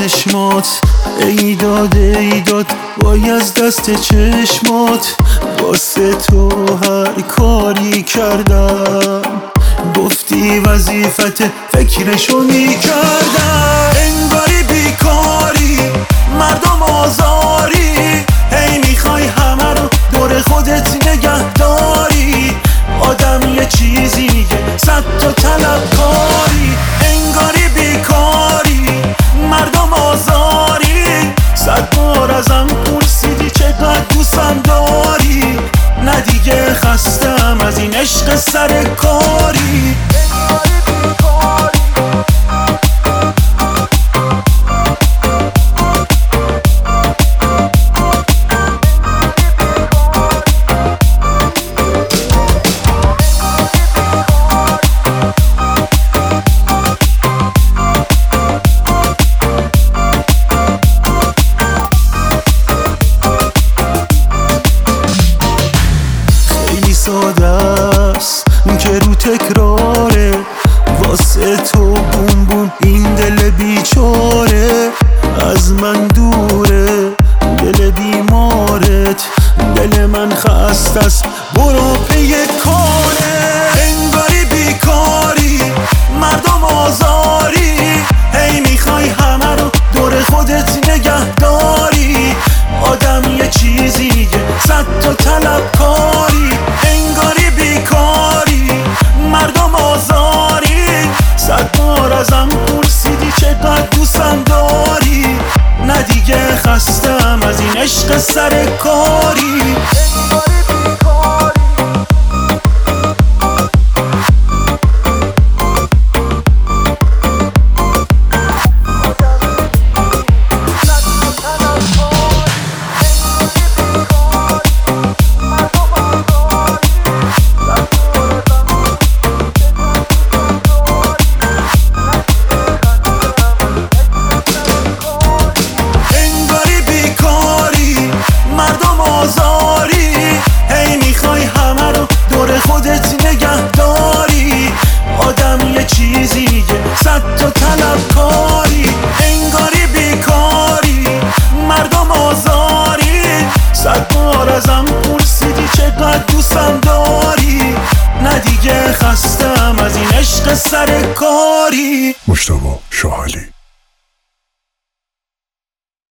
چشمات، ای داد وای از دست چشمات. واسه تو هر کاری کردم، گفتی وظیفت فکرشو میکردم. انگاری بیکاری، مردم آزاری، هی میخوای همه رو دور خودت نگه داری. آدم یه چیزی میگه 100 تا طلبکاری. انگاری بیکاری، مردم آزاری، 100 بار ازم پرسیدی چقدر دوستم داری. نه دیگه خستم از این عشق سرکاری. ساده است که رو تکراره، واسه تو بوم بوم این دل بیچاره. از من دوره دل بیمارت، دل من خسته است برو پی کاره. انگاری بیکاری، مردم آزاری، هی میخوای همه رو دور خودت نگه داری. آدم یه چیزی میگه 100 تا طلبکاری. انگاری بیکاری، مردم آزاری، 100 بار ازم پرسیدی چقدر دوستم داری. نه دیگه خستم از این عشق سرکاری. هی میخوای همه رو دور خودت نگه داری. آدم یه چیزی میگه 100 تا طلبکاری. انگاری بیکاری، مردم آزاری، 100 بار ازم پرسیدی چقدر دوستم داری. نه دیگه خستم از این عشق سرکاری. مجتبی شاحلی.